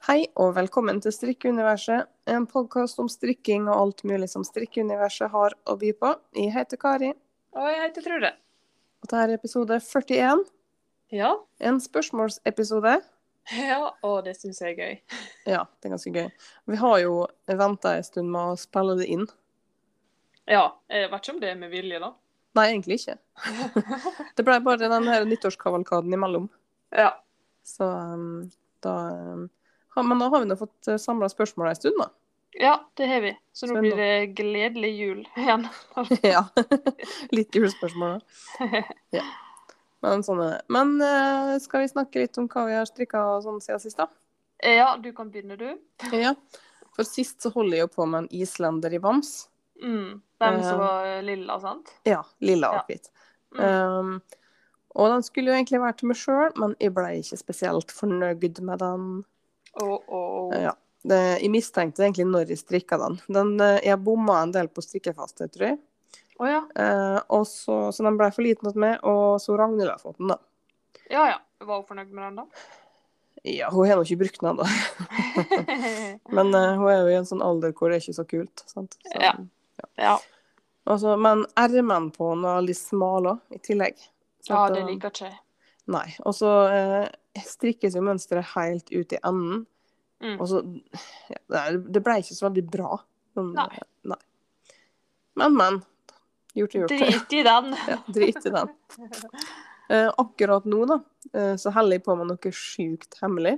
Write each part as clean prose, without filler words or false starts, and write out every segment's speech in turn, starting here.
Hei og velkommen til Strikkeuniverset, en podcast om strikking og alt mulig som strikkeuniverset har å by på. Jeg heter Kari, Og jeg heter Trude. og dette er episode 41, Ja, en spørsmålsepisode. og det synes jeg er gøy. Ja, det er ganske gøy. Vi har jo ventet en stund med å spille det inn. Ja, jeg vet ikke om det er med vilje da. Nei, egentlig ikke. Det ble bare den her nyttårskavalkaden imellom. Ja, Så men da har vi nå fått samlet spørsmål en stund da. ja, det har vi. Så Så nå nå- blir det gledelig jul igjen. Ja, litt julespørsmål da. Ja. Men sånn er det. Men skal vi snakke litt om hva vi har strikket og sånn siden sist da? Ja, du kan begynne du. Ja, for sist så holder jeg jo på med en islender i Vams. Den som var lilla, sant? Ja, lilla Ja. og hvit. Og den skulle jo egentlig være til meg selv, men jeg ble ikke spesielt fornøyd med den. Ja, jeg mistenkte egentlig når jeg strikket den. Jeg bomma en del på strikkefastet, tror jeg. Ja. Og så den ble for liten til meg, og så Ragnhild har fått den da. Ja. Var hun fornøyd med den da? Ja, hun har nok ikke brukt den enda. Men hun er jo i en sånn alder hvor det er ikke så kult, sant? Så, Ja. Altså, men ermen på den var litt smal også, i tillegg. Så Ja, at, det liker ikke jeg. Nei, og så strikkes jo mønstret helt ut i enden. Og så, ja, det ble ikke så veldig bra. Nei. Men, gjort er gjort. Drit i den. Ja, drit i den. Akkurat nå da, så holder jeg på med noe sykt hemmelig.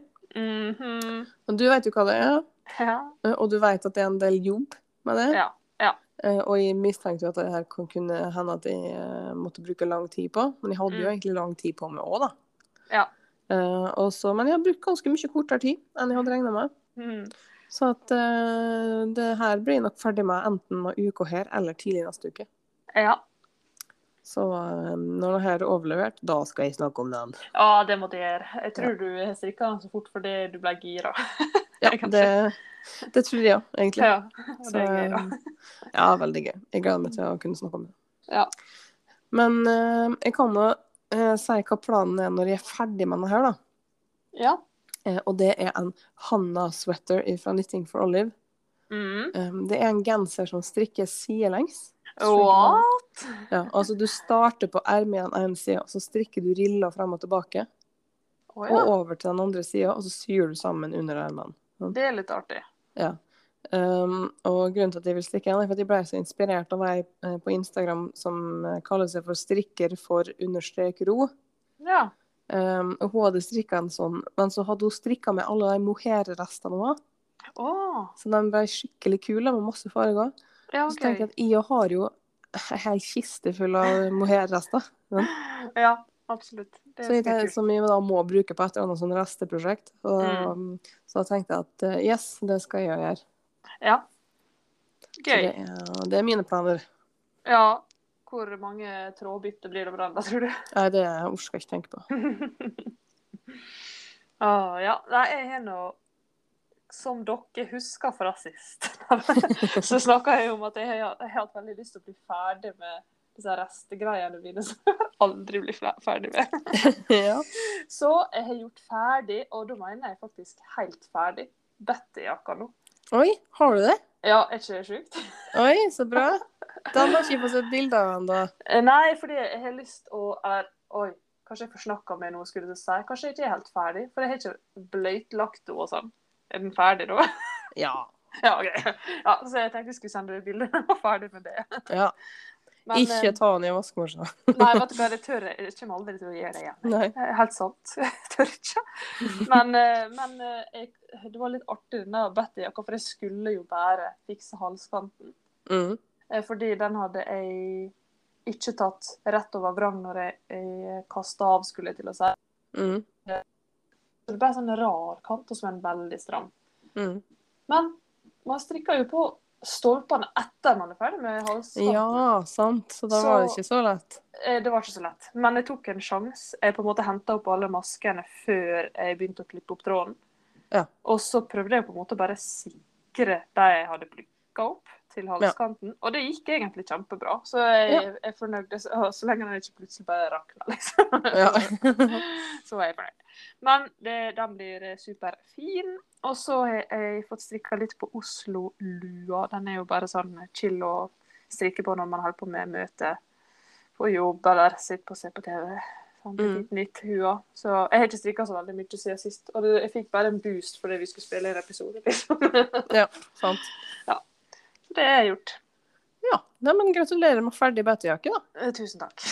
Og du vet jo hva det er, Ja. og du vet at det er en del jobb med det. Ja. Og jeg mistenkte jo at det her kunne hende at jeg måtte bruke lang tid på, men jeg hadde jo egentlig lang tid på meg også da. Ja. Men jeg har brukt ganske mye kortere tid enn jeg hadde regnet med. Så at det her blir jeg nok ferdig med enten noen uker her, eller tidlig neste uke. Ja. Så når det her er overlevert, da skal jeg snakke om den. Ja, det må du gjøre. Jeg tror du strikket den så fort fordi du ble gira. Ja, det tror jeg egentlig. Ja, og det er gøy da. Ja, veldig gøy. Jeg gleder meg til å kunne snakke om det. Ja. Men jeg kan jo si hva planen er når jeg er ferdig med den her da. Ja. Og det er en Hanna sweater fra Knitting for Olive. Det er en genser som strikkes sidelengs. What? Ja, altså du starter på ermen en side, og så strikker du riller frem og tilbake. Og over til den andre siden, og så syr du sammen under ermen. Det er litt artig. Ja. Og grunnen til at jeg vil strikke den er for at jeg ble så inspirert av ei på Instagram som kaller seg for strikker for _ro. Ja. Og hun hadde strikket en sånn, men så hadde hun strikket med alle de mohair-restene hun. Så den ble skikkelig kul med masse farger. Ja, Så tenker jeg at jeg har jo en hel kiste full av mohair-rester. Ja, absolutt. Det Så jeg som jeg da må bruke på et eller annet sånn resteprosjekt. Så da tenkte jeg at yes, det skal jeg gjøre. Ja. Gøy. Så det er mine planer. Ja. Hvor mange trådbytte blir det på den da, tror du? Nei, det orker jeg ikke tenke på. Ja. Nei, jeg har noe som dere husker fra sist. Så snakket jeg om at jeg har hatt veldig lyst til å bli ferdig med disse restegreiene mine som jeg aldri blir ferdig med. Ja. Så jeg har gjort ferdig, og da mener jeg faktisk helt ferdig. Betty-jakka nå. Oi, har du det? Ja, er ikke det sjukt? Oi, så bra. Den har ikke fått sett bilder av den da. Nei, fordi jeg har lyst å... Oi, kanskje jeg forsnakket meg noe, skulle jeg si. Kanskje jeg ikke er helt ferdig, for jeg har ikke bløytlagt det og sånn. Er den ferdig da? Ja. Ja, ok. Ja, så jeg tenkte jeg skulle sende deg bilder når jeg var ferdig med det. Ja. Men, ikke ta den i vaskemaskinen. Nei, vet du hva, det tør jeg kommer aldri til å gjøre det igjen. Nei. Helt sant. Jeg tør ikke. Men det var litt artig den der Betty-jakka, for jeg skulle jo bare fikse halskanten. Fordi den hadde jeg ikke tatt rett over vrang når jeg kastet av, skulle jeg til å si. Det ble sånn rar kant, og så var den veldig stram. Men man strikker jo på stolpene etter man er ferdig med halskanten. Ja, sant. Så da var det ikke så lett. Det var ikke så lett. Men jeg tok en sjans. Jeg på en måte hentet opp alle maskene før jeg begynte å klippe opp tråden. Ja. Og så prøvde jeg på en måte bare sikre det jeg hadde plukket opp til halskanten. Og det gikk egentlig kjempebra. Så jeg fornøyde så lenge den ikke plutselig bare rakna, liksom. Ja. så er jeg fornøyd. Men den blir superfin. Og så har jeg fått strikka litt på Oslo-lua. Den er jo bare sånn chill å strikke på når man holder på med møte på jobb, eller sitter på å se på TV. Sånn litt nytt hua. Så jeg har ikke strikka så veldig mye siden sist. Og jeg fikk bare en boost fordi vi skulle spille en episode, liksom. Ja, sant. Ja. Så det er gjort. Ja, men gratulerer med ferdig bøtejakke, da. Tusen takk.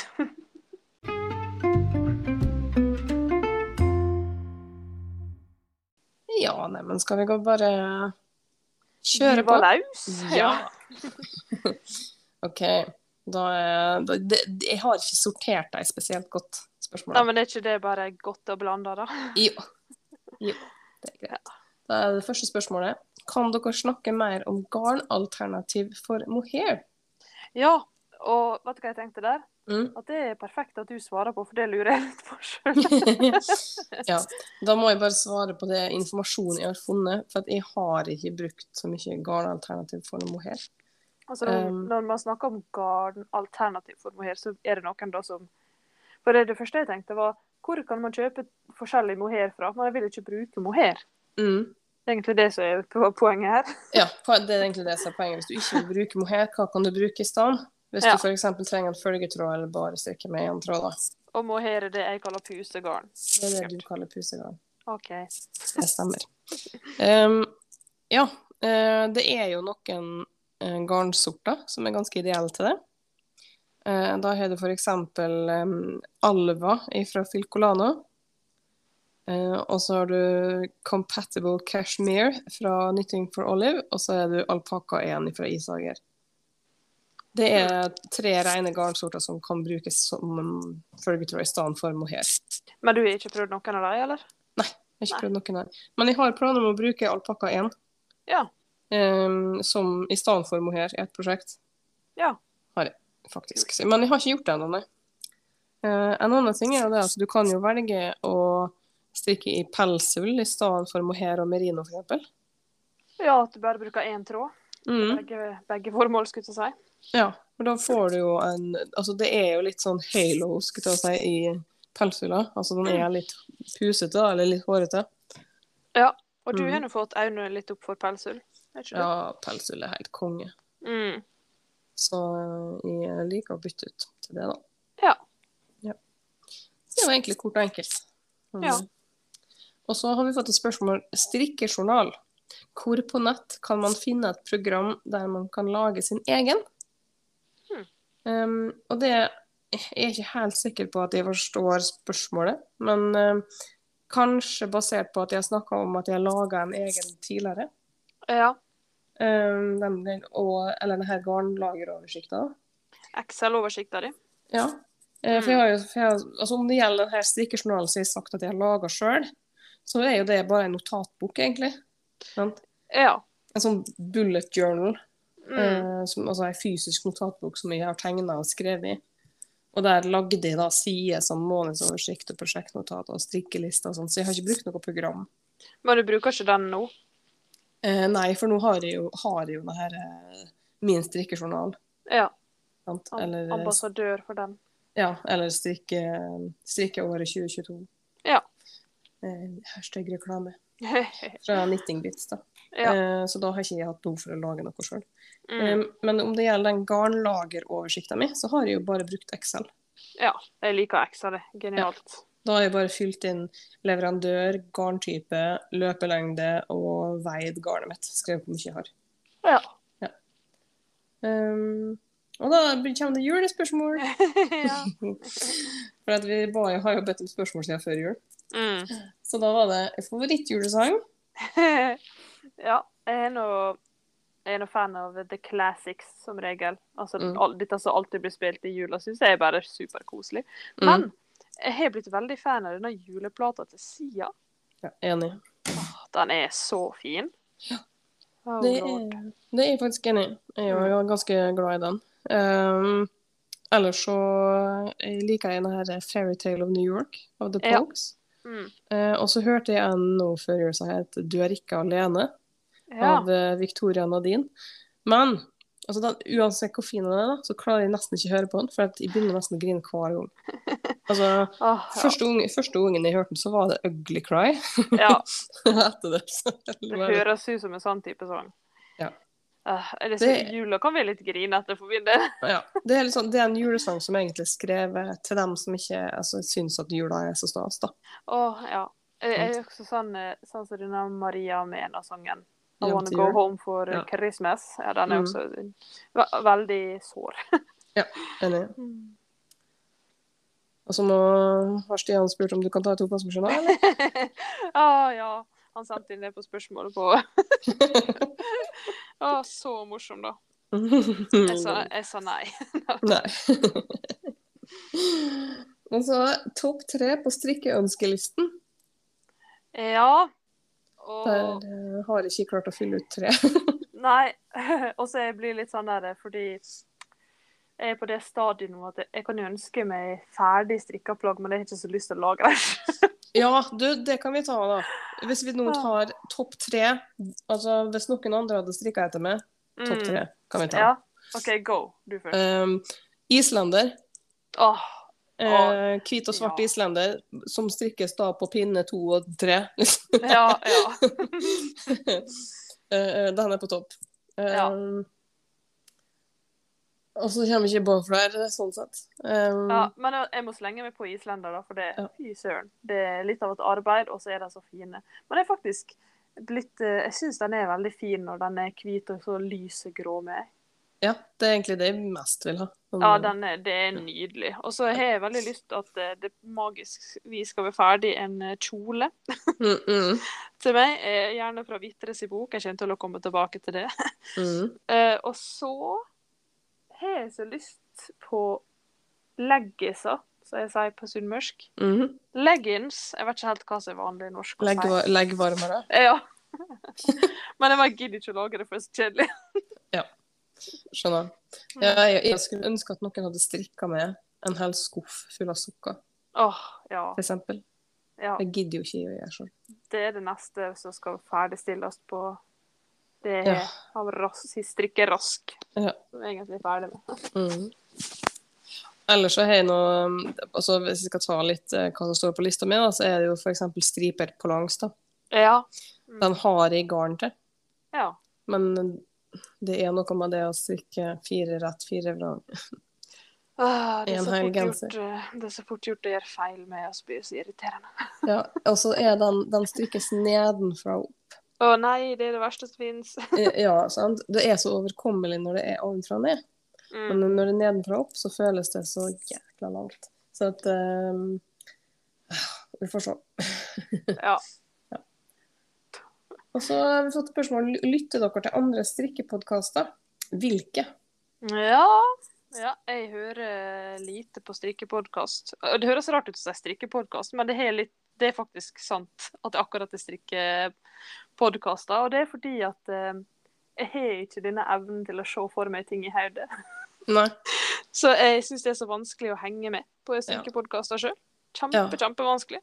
Ja, men skal vi gå bare kjøre på? Løs? Ja. Ok, jeg har ikke sortert deg spesielt godt spørsmål. Ja, men er ikke det bare godt og blandet, da? Jo, det er greit. Da er det første spørsmålet. Kan dere snakke mer om garnalternativ for mohair? Ja, og vet du hva jeg tenkte der? At det er perfekt at du svarer på, for det lurer jeg litt på selv. Ja, da må jeg bare svare på det informasjonen jeg har funnet, for at jeg har ikke brukt så mye garnalternativ for mohair. Altså, når man snakker om garnalternativ for mohair, så er det noen da som... For det første jeg tenkte var, hvor kan man kjøpe forskjellig mohair fra? Men jeg vil ikke bruke mohair. Det er egentlig det som er poenget her. Ja, det er egentlig det som er poenget. Hvis du ikke vil bruke mohair, hva kan du bruke i stedet? Hvis du for eksempel trenger en følgetråd, eller bare strikke med en tråd, da. Og mohair er det jeg kaller pusegarn. Det er det du kaller pusegarn. Ok. Det stemmer. Ja, det er jo noen garnsorter som er ganske ideelle til det. Da har du for eksempel Alva fra Filcolano. Og så har du Compatible Cashmere fra Knitting for Olive, og så er du Alpaca 1 fra Isager. Det er 3 rene garnsorter som kan brukes som følgetråd i stedet for mohair. Men du har ikke prøvd noen av dem, eller? Nei, jeg har ikke prøvd noen av dem. Men jeg har planer om å bruke Alpaca 1. Ja. Som i stedet for mohair i et prosjekt. Ja. Har jeg, faktisk. Men jeg har ikke gjort det ennå, nei. En annen ting er jo det at du kan jo velge å strikke i pelsull i stedet for mohair og merino, for eksempel. Ja, at du bare bruker én tråd. Begge formål, skulle jeg si. Ja, og da får du jo altså det er jo litt sånn halo, skulle jeg si, i pelsulla. Altså den er litt pusete, eller litt hårete. Ja, og du har jo fått øynene litt opp for pelsull. Ja, pelsull er helt konge. Så jeg liker å bytte ut til det, da. Ja. Så det var egentlig kort og enkelt. Ja. Og så har vi fått et spørsmål. Strikkejournal. Hvor på nett kan man finne et program der man kan lage sin egen? Og det er jeg ikke helt sikker på at jeg forstår spørsmålet, men kanskje basert på at jeg snakket om at jeg laget en egen tidligere. Ja. Eller denne garnlageroversikten. Excel-oversikten din. Ja. Altså om det gjelder denne strikkejournalen som jeg har sagt at jeg har laget selv, så er jo det bare en notatbok, egentlig. Sant? Ja. En sånn bullet journal. Altså en fysisk notatbok som jeg har tegnet og skrevet i. Og der lagde jeg da sider som månedsoversikt og prosjektnotat og strikkelister og sånt, så jeg har ikke brukt noe program. Men du bruker ikke den nå? Nei, for nå har jeg jo denne min strikkejournal. Ja. Eller, ambassadør for den. Ja, eller strikkeåret 2022. Ja. Hashtag reklame. Fra Knitting Bits, da. Ja. Så da har ikke jeg hatt behov for å lage noe selv. Men om det gjelder den garnlageroversikten min, så har jeg jo bare brukt Excel. Ja, jeg liker Excel, det er genialt. Ja. Da har jeg bare fylt inn leverandør, garntype, løpelengde og veid garnet mitt. Skrevet hvor mye jeg har. Ja. Og da kommer det julespørsmål. Ja. For at jeg har jo bedt om spørsmål siden før jul. Så da var det favorittjulesang. Ja, jeg er noe fan av The Classics som regel. Altså, dette som alltid blir spilt i jula, synes jeg er bare superkoselig. Men jeg har blitt veldig fan av denne juleplata til Sia. Ja, enig. Den er så fin. Ja. Det er jeg faktisk enig. Jeg er jo ganske glad i den. Ellers så liker jeg denne Fairytale of New York av The Pogues. Og så hørte jeg en nå før jul som het Du er ikke alene av Victoria Nadine. Men altså uansett hvor fin den er da, så klarer jeg nesten ikke å høre på den, for jeg begynner nesten å grine hver gang. Altså, Ja. første gangen jeg hørte den, så var det Ugly Cry. Ja. Etter det, så Det høres ut som en sånn type sang. Ja. Jula kan være litt grinete for min del. Ja, det er, liksom, det er en julesang som egentlig er skrevet til dem som ikke syns at jula er så stas, da. Ja. Jeg er også sånn som denne Maria Mena-sangen. I Hjem Wanna til Go jul. Home for Christmas. Ja, den er også veldig sår. Ja, enig. Og så nå har Stian spurt om du kan ta et oppvaskmaskiner, eller? Ja. Han sendte inn det på spørsmålet på. Så morsom, da. Jeg sa nei. Nei. Og så topp 3 på strikkeønskelisten. Ja. Der har jeg ikke klart å fylle ut 3. Nei. Og så jeg blir litt sånn der, fordi jeg er på det stadiet nå at jeg kan jo ønske meg ferdig strikket plagg, men jeg har ikke så lyst til å lage det. Ja, det kan vi ta da. Hvis vi nå tar topp 3, altså hvis noen andre hadde strikket etter meg, topp 3 kan vi ta. Ja, ok, go, du først. Islender. Hvit og svart islender, som strikkes da på pinne 2 og 3. Ja. Den er på topp. Ja. Og så kommer ikke på flere, sånn sett. Men jeg må slenge meg på islender da, for det, fy søren. Det er litt av et arbeid, og så er de så fine. Men det er faktisk blitt, jeg synes den er veldig fin når den er hvit og så lysegrå med. Ja, det er egentlig det jeg mest vil ha. Ja, det er nydelig. Og så har jeg veldig lyst til at det magisk vi skal være ferdig en kjole til meg, gjerne fra Vittres i bok. Jeg kommer til å komme tilbake til det. Og så har jeg så lyst på leggiser, som jeg sier på sunnmørsk. Leggings, jeg vet ikke helt hva som er vanlig norsk å si. Leggvarmere? Ja. Men jeg gidder ikke å lage det for så kjedelig. Ja, skjønner. Ja, jeg skulle ønske at noen hadde strikket med en hel skuff full av sokker. Ja. For eksempel. Ja. Jeg gidder jo ikke å gjøre sånn. Det er det neste som skal ferdigstilles på det av strikke rask. Ja. Som jeg egentlig er ferdig med. Ellers så har jeg noe, altså hvis jeg skal ta litt hva som står på lista mi, da, så er det jo for eksempel striper på langs, da. Ja. Den har jeg garn til. Ja. Men det er noe med det å strikke 4 rett, 4 vrang. Det er så fort gjort å gjøre feil med å bli så irriterende. Ja, og så er den strikkes nedenfra opp. Nei, det er det verste som finnes. Ja, sant? Det er så overkommelig når det er ovenfra ned. Men når det er nedenfra opp, så føles det så jækla langt. Så at vi får se. Ja. Og så har vi fått spørsmål, lytter dere til andre strikkepodcaster? Hvilke? Ja, jeg hører lite på strikkepodcast. Det høres rart ut å si strikkepodcast, men det er faktisk sant at det akkurat er strikkepodcaster, og det er fordi at jeg har ikke denne evnen til å se for meg ting i hodet. Nei. Så jeg synes det er så vanskelig å henge med på strikkepodcaster selv. Kjempevanskelig.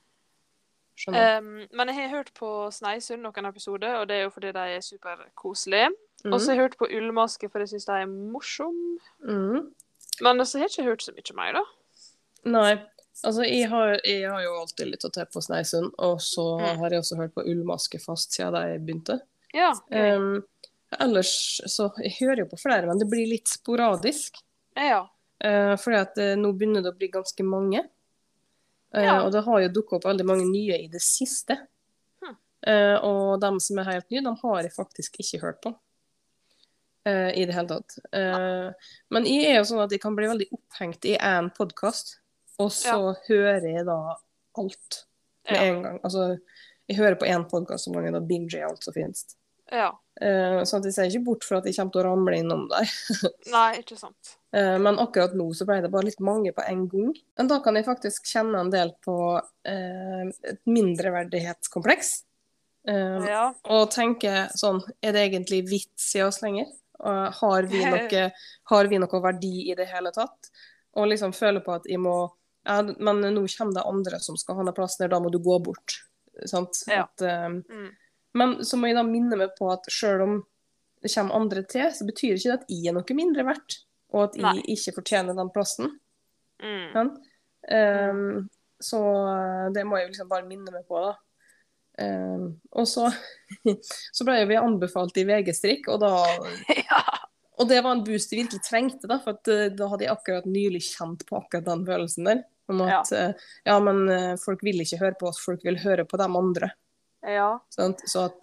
Men jeg har hørt på Sneisund noen episoder, og det er jo fordi de er superkoselige. Og så har jeg hørt på Ullmaske, for jeg synes de er morsomme. Men så har jeg ikke hørt så mye mer, da. Nei. Altså, jeg har jo alltid litt å ta på Sneisund, og så har jeg også hørt på Ullmaske fast siden da jeg begynte. Ja. Ellers så jeg hører jo på flere, men det blir litt sporadisk. Ja. Fordi at nå begynner det å bli ganske mange. Og det har jo dukket opp veldig mange nye i det siste. Og de som er helt nye, de har jeg faktisk ikke hørt på. I det hele tatt. Men jeg er jo sånn at jeg kan bli veldig opphengt i en podcast, og så hører jeg da alt med en gang. Altså, jeg hører på en podcast som mange da binger alt som finnes. Ja. Så jeg ser ikke bort for at jeg kommer til å ramle innom der. Nei, ikke sant. Men akkurat nå så ble det bare litt mange på en gang. Men da kan jeg faktisk kjenne en del på et mindreverdighetskompleks. Og tenke sånn, er det egentlig vits i oss lenger? Har vi noe verdi i det hele tatt? Og liksom føle på at jeg må, men nå kommer det andre som skal ha en plass der, da må du gå bort. Sant? Men så må jeg da minne meg på at selv om det kommer andre til, så betyr ikke det at jeg er noe mindre verdt, og at jeg ikke fortjener den plassen. Så det må jeg liksom bare minne meg på, da. Og så, så ble vi anbefalt i VG-strikk, og og det var en boost jeg virkelig trengte, da, for at, da hadde jeg akkurat nylig kjent på akkurat den følelsen der, om at men folk vil ikke høre på oss, folk vil høre på de andre. Så at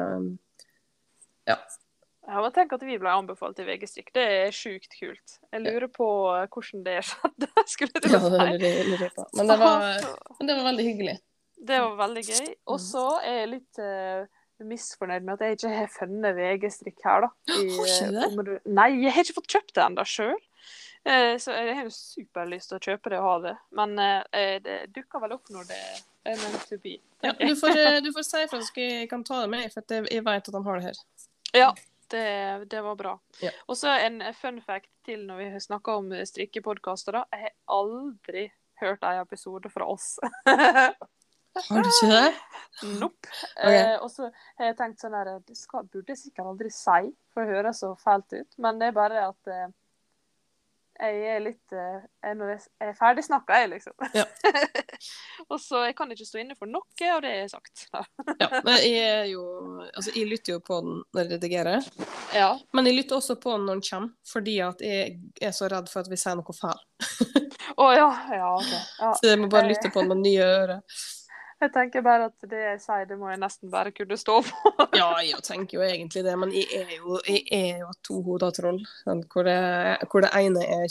Jeg må tenke at vi ble anbefalt i VG-strikk. Det er sjukt kult. Jeg lurer på hvordan det skjedde, skulle du si. Men det var veldig hyggelig. Det var veldig gøy. Og så er jeg litt misfornøyd med at jeg ikke har funnet VG-strikk her, da. Har ikke det? Nei, jeg har ikke fått kjøpt det enda selv. Så jeg har jo superlyst til å kjøpe det og ha det. Men det dukker vel opp når det er meant to be. Ja, du får si for at jeg kan ta det med, for jeg vet at de har det her. Ja, det var bra. Ja. Og så en fun fact til når vi snakker om strikkepodcaster, da. Jeg har aldri hørt en episode fra oss. Har du ikke det? Nope. Okay. Og så har jeg tenkt sånn her, burde jeg sikkert aldri si, for det høres så fælt ut, men det er bare at jeg er litt når jeg er ferdig snakket, liksom. Ja. Og så jeg kan ikke stå inne for noe, og det er sagt. Ja, men jeg lytter jo på den når jeg redigerer. Ja. Men jeg lytter også på den når den kommer, fordi at jeg er så redd for at vi sier noe feil. Ja, ok. Ja. Så jeg må bare lytte på den med nye ører. Jeg tenker bare at det jeg sier, det må jeg nesten bare kunne stå på. Ja, jeg tenker jo egentlig det, men jeg er jo et tohodet troll, hvor det ene er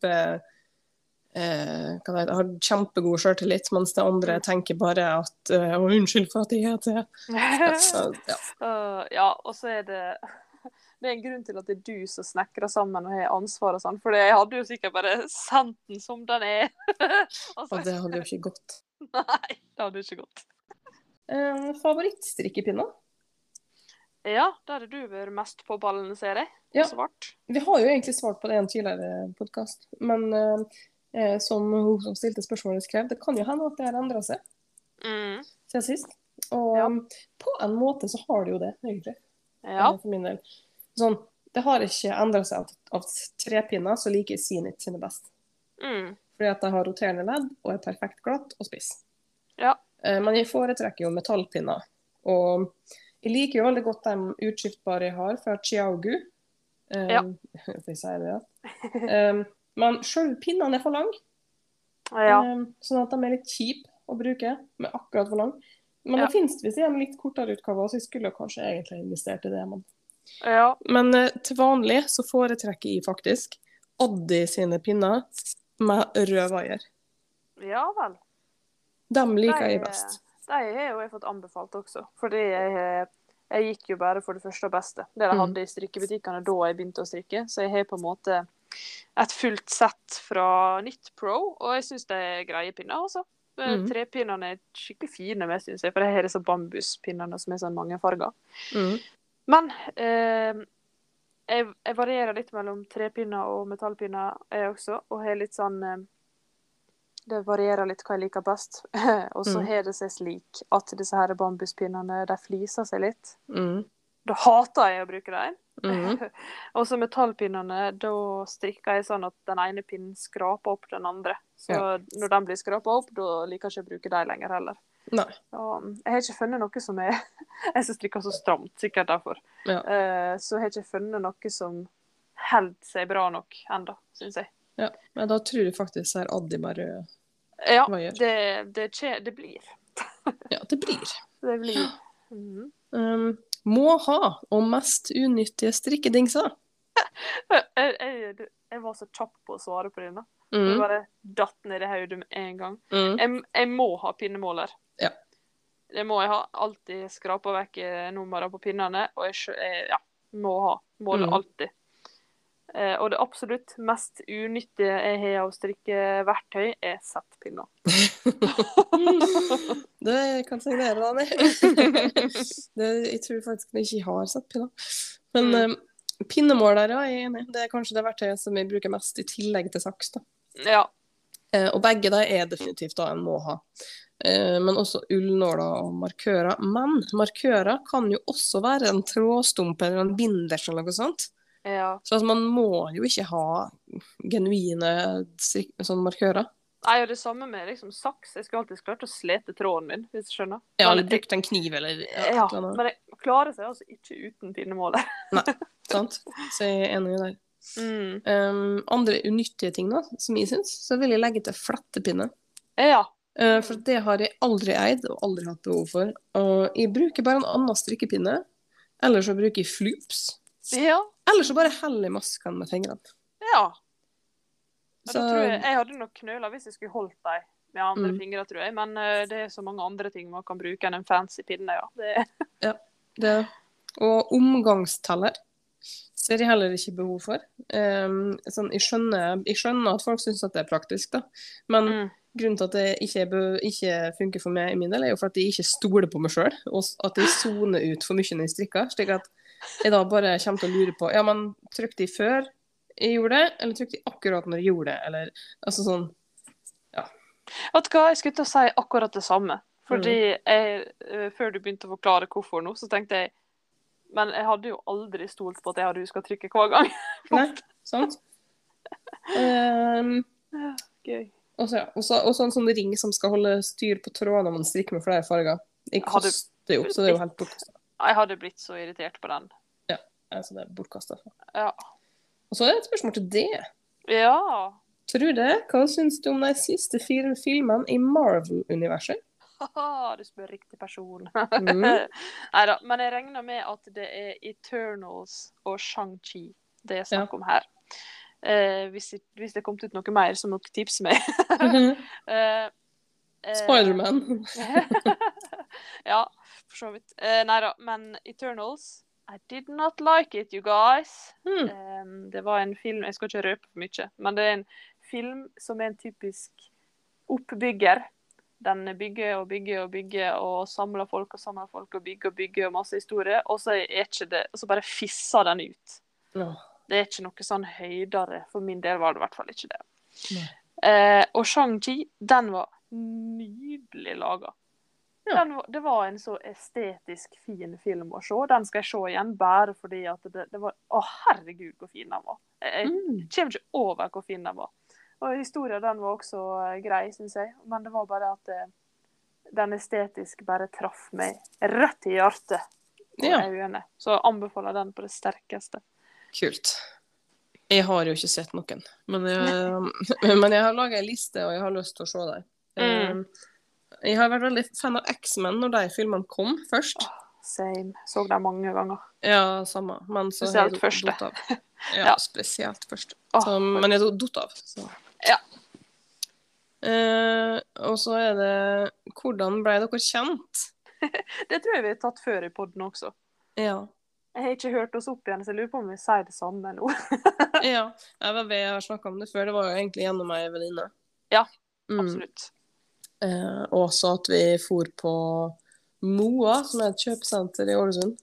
har kjempegod selvtillit, mens det andre tenker bare at unnskyld for at jeg heter det. Ja, og så er det en grunn til at det er du som snekrer sammen og har ansvar og sånn, for jeg hadde jo sikkert bare sendt den som den er. Og det hadde jo ikke gått. Nei, det hadde ikke gått. Favorittstrikkepinner? Ja, der hadde du vært mest på ballen, ser jeg. Ja, svart. Vi har jo egentlig svart på det i en tidligere podcast, men som hun som stilte spørsmålet skrev, det kan jo hende at det har endret seg siden sist. Og på en måte så har det jo det, egentlig. For min del. Sånn, det har ikke endret seg av 3 pinner, så liker jeg Zenit sine best. Fordi at jeg har roterende ledd, og er perfekt glatt og spiss. Ja. Men jeg foretrekker jo metallpinner. Og jeg liker jo veldig godt de utskiftbare jeg har fra Chiaogu. For jeg sier det, men selv pinnene er for lang. Sånn at de er litt kjipe å bruke, med akkurat for lang. Men det finnes visst en litt kortere utgave, så jeg skulle kanskje egentlig investert i det. Men til vanlig så foretrekker jeg faktisk Oddi sine pinner med rød vaier. Ja vel. De liker jeg best. De har jo jeg fått anbefalt også, fordi jeg gikk jo bare for det første og beste. Det jeg hadde i strikkebutikkene da jeg begynte å strikke, så jeg har på en måte et fullt sett fra Knit Pro, og jeg synes det er greie pinner også. 3-pinnene er skikkelig fine med, synes jeg, for jeg har disse bambuspinnene som er sånn mange farger. Men jeg varierer litt mellom 3-pinner og metallpinner jeg også, og har litt sånn, det varierer litt hva jeg liker best. Og så har det seg slik at disse her bambuspinnene, de fliser seg litt. Da hater jeg å bruke dem. Og så metallpinnene, da strikker jeg sånn at den ene pinnen skraper opp den andre. Så når den blir skrapet opp, da liker jeg ikke å bruke dem lenger heller. Nei. Og jeg har ikke funnet noe som jeg som strikker så stramt, sikkert derfor. Så jeg har ikke funnet noe som held seg bra nok enda, synes jeg. Ja, men da tror jeg faktisk det er Addi med rød vaier. Det blir. Ja, det blir. Det blir. Må ha og mest unyttige strikkedingser. Jeg var så kjapp på å svare på denne. Jeg bare datt ned i hodet med en gang. Jeg må ha pinnemåler. Ja. Det må jeg ha. Alltid skrape vekk nummer på pinnene, og jeg må ha måler alltid. Og det absolutt mest unyttige jeg har av strikkeverktøy er settpinner. Det kan signere da, jeg tror faktisk jeg ikke har settpinner. Men pinnemåler, jeg er enig. Det er kanskje det verktøyet som jeg bruker mest i tillegg til saks. Da. Ja. Og begge da er definitivt da en må ha. Men også ullnåler og markører. Men markører kan jo også være en trådstump eller en binders eller noe sånt. Ja. Så altså, man må jo ikke ha genuine sånne markører. Nei, og det samme med liksom saks. Jeg skulle alltid klart å slete tråden min, hvis du skjønner. Ja, eller brukt en kniv, eller ja, men jeg klarer seg altså ikke uten pinnemåler. Nei, sant? Så jeg er enig der. Andre unyttige ting da, som jeg synes, så vil jeg legge til flettepinne. Ja. For det har jeg aldri eid, og aldri hatt behov for. Og jeg bruker bare en annen strikkepinne, eller så bruker jeg floops. Ja. Eller så bare heller jeg masken med fingrene. Ja. Så... Da tror jeg hadde nok knøler hvis jeg skulle holdt deg med andre fingre, tror jeg. Men det er så mange andre ting man kan bruke enn en fancy pinne, ja. Ja, det er det. Og omgangsteller ser jeg heller ikke behov for. Sånn, jeg skjønner at folk synes at det er praktisk, da. Men grunnen til at det ikke funker for meg i min del, er jo for at jeg ikke stoler på meg selv, og at jeg zoner ut for mye når jeg strikker, slik at jeg da bare kommer til å lure på, ja, men trykte jeg før jeg gjorde det, eller trykte jeg akkurat når jeg gjorde det, eller, altså sånn, ja. Vet du hva, jeg skulle til å si akkurat det samme, fordi før du begynte å forklare hvorfor nå, så tenkte jeg, men jeg hadde jo aldri stolt på at jeg hadde husket å trykke hver gang. Nei, sant. Gøy. Og sånn sånn ring som skal holde styr på trådene når man strikker med flere farger. Det koster jo, så det er jo helt bortkastet. Jeg hadde blitt så irritert på den. Ja, altså det er bortkastet. Ja. Og så er det et spørsmål til det. Ja. Tror det, hva synes du om de siste 4 filmene i Marvel-universet? Haha, du spør riktig person. Neida, men jeg regner med at det er Eternals og Shang-Chi det er snakk om her. Hvis det kom ut noe mer, så må dere tipse meg. Spider-Man. Ja, for så vidt. Neida, men Eternals, I did not like it, you guys. Det var en film, jeg skal ikke røpe for mye, men det er en film som er en typisk oppbygger. Den bygger og bygger og bygger og samler folk og bygger og masse historie, og så er ikke det, og så bare fisser den ut. Ja. Det er ikke noe sånn høydere, for min del var det i hvert fall ikke det. Og Shang-Chi, den var nydelig laget. Ja. Det var en så estetisk fin film å se. Den skal jeg se igjen, bare fordi at det var, herregud hvor fin den var. Jeg kommer ikke over hvor fin den var. Og historien den var også grei, synes jeg. Men det var bare at den estetisk bare traff meg rett i hjertet. Ja. Så jeg anbefaler den på det sterkeste. Kult. Jeg har jo ikke sett noen. Men jeg har laget en liste, og jeg har lyst til å se dem. Jeg har vært veldig fan av X-Men når de filmene kom først. Same. Så dem mange ganger. Ja, samme. Men så spesielt første. Ja, spesielt første. Men jeg dott av. Så. Ja. Og så er det hvordan ble dere kjent? Det tror jeg vi har tatt før i podden også. Ja. Jeg har ikke hørt oss opp igjen, så jeg lurer på om vi sier det samme nå. Ja, jeg har snakket om det før. Det var jo egentlig gjennom meg venninne. Ja, absolutt. Og så at vi for på Moa, som er et kjøpesenter i Ålesund.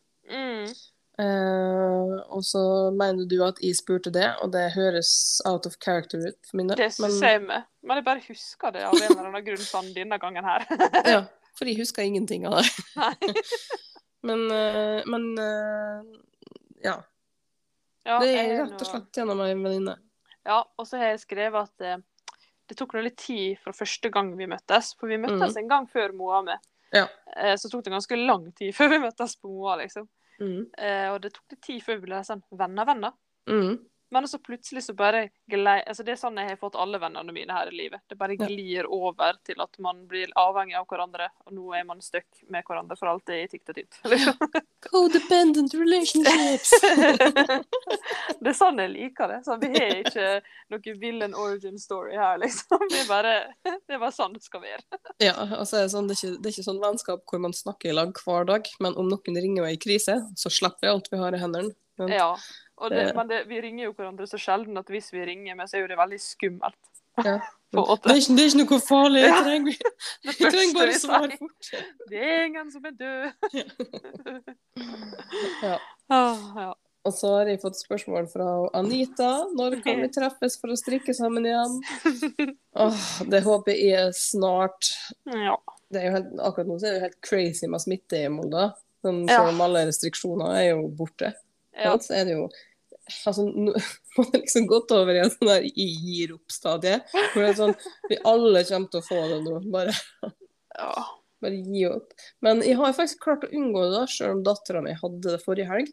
Og så mener du at jeg spurte det, og det høres out of character ut for min del. Det synes jeg med. Men jeg bare husker det av en eller annen grunn sånn denne gangen her. Ja, for jeg husker ingenting av det. Nei. Men ja. Det er rett og slett gjennom en venninne. Ja, og så har jeg skrevet at det tok noe litt tid fra første gang vi møttes, for vi møttes en gang før Moa med. Ja. Så tok det ganske lang tid før vi møttes på Moa, liksom. Og det tok litt tid før vi ble sånn venner. Men så plutselig så bare altså det er sånn jeg har fått alle vennene mine her i livet. Det bare glir over til at man blir avhengig av hverandre, og nå er man støkk med hverandre for alltid i tikt og tynt. Codependent relationships! Det er sånn jeg liker det. Så vi har ikke noe villain origin story her, liksom. Det er bare sånn det skal være. Ja, altså det er ikke sånn vennskap hvor man snakker i lag hver dag, men om noen ringer meg i krise, så slipper jeg alt vi har i hendene. Men... Ja. Men vi ringer jo hverandre så sjelden at hvis vi ringer med, så er jo det veldig skummelt. Ja. Det er ikke noe farlig. Jeg trenger bare svar fort. Det er ingen som er død. Ja. Og så har jeg fått spørsmål fra Anita. Når kan vi treffes for å strikke sammen igjen? Det håper jeg er snart. Ja. Det er jo akkurat nå så er det jo helt crazy med smitte i Molde. Som alle restriksjoner er jo borte. Så er det jo altså, nå har det liksom gått over i en sånn der gir opp-stadie, hvor det er sånn, vi alle kommer til å få det nå, bare gi opp. Men jeg har faktisk klart å unngå det da, selv om datteren min hadde det forrige helg.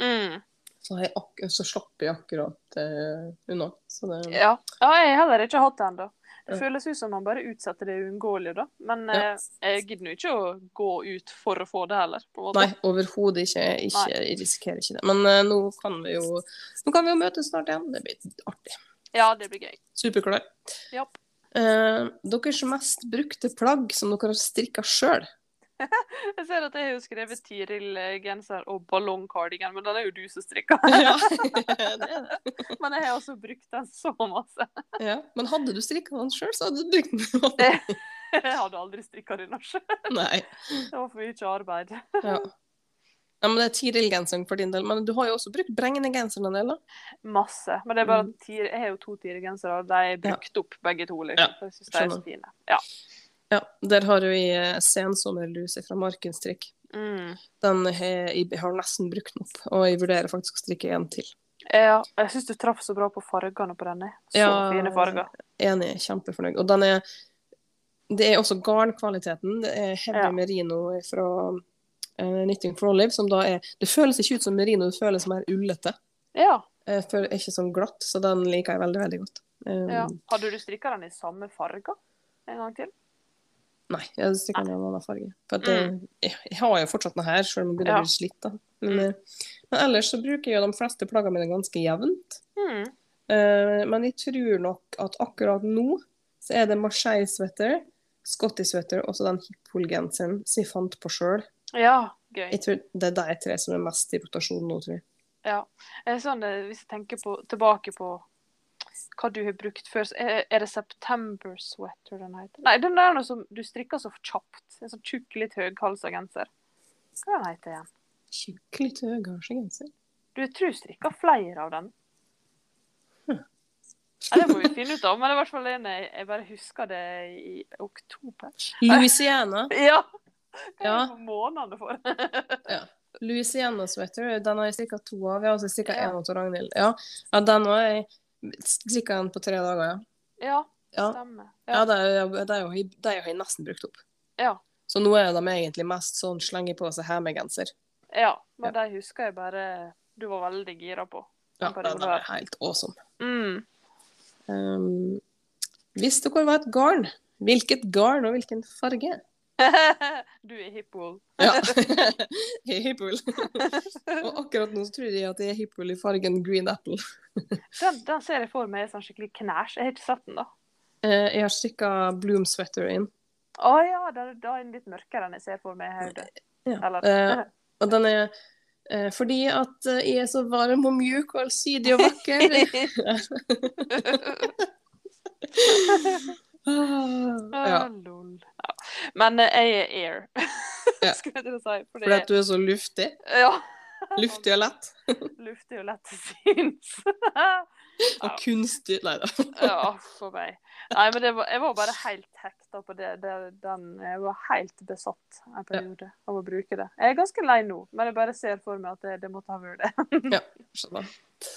Så slapp jeg akkurat unna. Så det... Ja, jeg har heller ikke hatt det enda. Det føles ut som man bare utsetter det uunngåelig da. Men jeg gidder jo ikke å gå ut for å få det heller, på en måte. Nei, overhodet ikke. Jeg risikerer ikke det. Men nå kan vi jo møtes snart igjen. Det blir artig. Ja, det blir gøy. Superklar. Ja. Deres mest brukte plagg som dere har strikket selv? Jeg ser at jeg har jo skrevet Tiril-genser og ballongkardigan, men den er jo du som strikker. Ja, det er det. Men jeg har også brukt den så masse. Ja, men hadde du strikket den selv, så hadde du brukt den. Jeg hadde aldri strikket den selv. Nei. Det var for mye arbeid. Ja, men det er Tiril-genseren for din del. Men du har jo også brukt Bregne-genseren en del, da? Masse. Men det er bare at jeg har jo 2 Tiril-gensere, og de er brukt opp begge to, liksom. Ja, for jeg synes de er så fine. Ja. Ja, der har vi sensommerluse fra Markenstrikk. Den jeg har nesten brukt den opp, og jeg vurderer faktisk å strikke en til. Ja, jeg synes du traff så bra på fargene på denne. Så fine farger. Enig, kjempefornøyd. Og det er også garnkvaliteten. Det er heavy merino fra Knitting for Olive, som da det føles ikke ut som merino, det føles mer ullete. Ja. Det føles ikke sånn glatt, så den liker jeg veldig, veldig godt. Ja. Hadde du strikket den i samme farger en gang til? Nei, jeg strikker den i en annen farge. For at jeg har jo fortsatt den her, selv om jeg begynner å bli slitt. Da. Men ellers så bruker jeg jo de fleste plaggene mine ganske jevnt. Men jeg tror nok at akkurat nå så er det Marseille sweater, Scotty sweater og så den Hippool-genseren som jeg fant på selv. Ja, gøy. Jeg tror det er de 3 som er mest i rotasjon nå, tror jeg. Ja, sånn, hvis jeg tenker tilbake på hva du har brukt før, er det September sweater den heter? Nei, den der er noe som du strikker så kjapt. En sånn tjukk, litt høyhalset genser. Hva den heter igjen? Tjukk, litt høyhalset genser? Du tror du strikker flere av den. Ja, det må vi finne ut av, men det er i hvert fall en jeg bare husker det i oktober. Louisiana? Ja! Hva er det for månedene for? Ja. Louisiana sweater, den har jeg strikket 2 av. Jeg har også strikket 1 av Ragnhild. Ja, den har jeg strikket den på 3 dager, ja. Ja, stemmer. Ja, det har jeg nesten brukt opp. Ja. Så nå er de egentlig mest sånn slenge på seg hjemmegenser. Ja, men det husker jeg bare du var veldig gira på. Ja, den er helt awesome. Hvis dere var et garn, hvilket garn og hvilken farge? Du er Hippool. Ja, jeg er Hippool. Og akkurat nå så tror jeg at jeg er Hippool i fargen green apple. Den ser jeg for meg sånn skikkelig knæsj. Jeg har ikke sett den da. Jeg har strikket bloom sweater inn. Ja, da er den litt mørkere enn jeg ser for meg i hodet. Ja, og den er fordi at jeg er så varm og mjuk og allsidig og vakker. Ja. Lol. Ja. Men jeg er air, skulle jeg til å si. Fordi at du er så luftig? Ja. Luftig og lett? Luftig og lett syns. Og kunstig, nei da. Ja, for meg. Nei, men jeg var bare helt hekta på det. Jeg var helt besatt en periode av å bruke det. Jeg er ganske lei nå, men jeg bare ser for meg at det måtte ha vært det. Ja, skjønner.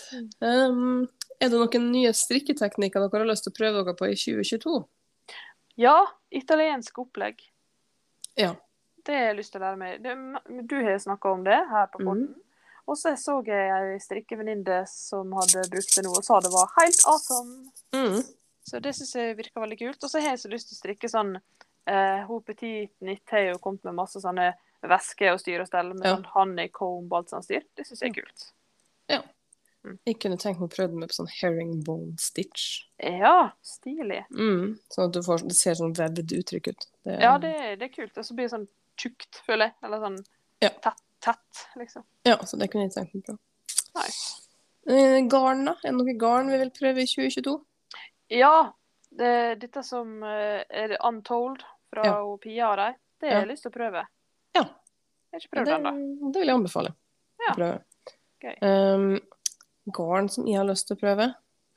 Er det noen nye strikketeknikker dere har lyst til å prøve dere på i 2022? Ja, italiensk opplegg. Ja. Det har jeg lyst til å lære meg. Du har snakket om det her på podden. Og så jeg en strikkevenninne som hadde brukt det nå, og sa det var helt awesome. Så det synes jeg virker veldig kult. Og så har jeg så lyst til å strikke sånn, Petit Knit har jo kommet med masse sånne væsker og styr og stell, med sånn honeycomb og alt sånt styr. Det synes jeg er kult. Ja. Jeg kunne tenkt meg å prøve med på sånn herringbone stitch. Ja, stilig. Sånn at det ser sånn vevd uttrykk ut. Ja, det er kult. Og så blir det sånn tjukt, føler jeg. Eller sånn tett, liksom. Ja, så det kunne jeg tenkt meg på. Nice. Garn da? Er det noe garn vi vil prøve i 2022? Ja, dette som er Untold fra Pia og deg, det har jeg lyst til å prøve. Ja. Jeg har ikke prøvd den da. Det vil jeg anbefale. Ja. Å prøve. Okay. Garn som jeg har lyst til å prøve.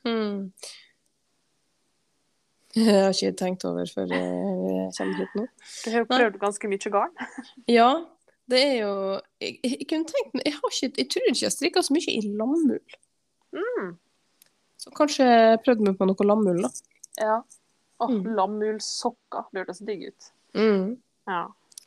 Jeg har ikke tenkt over før jeg kommer hit nå. Du har jo prøvd ganske mye garn. Ja, det er jo jeg kunne tenkt meg, jeg tror ikke jeg strikker så mye i lammull. Så kanskje prøvde vi på noe lammull, da. Ja. Lammullsokker. Det hørtes digg ut. Ja.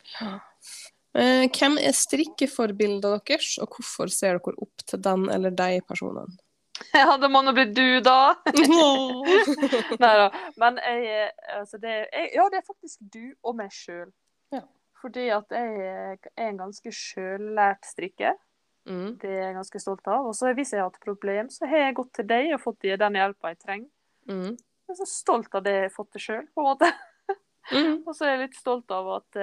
Hvem strikkeforbildet deres, og hvorfor ser dere opp til den eller de personene? Ja, det må nå bli du, da. Neida. Men det er faktisk du og meg selv. Ja. Fordi at jeg er en ganske selvlært strikker. Det er jeg ganske stolt av. Og så hvis jeg har hatt problem, så har jeg gått til deg og fått den hjelpa jeg trenger. Jeg er så stolt av det jeg har fått det selv, på en måte. Og så er jeg litt stolt av at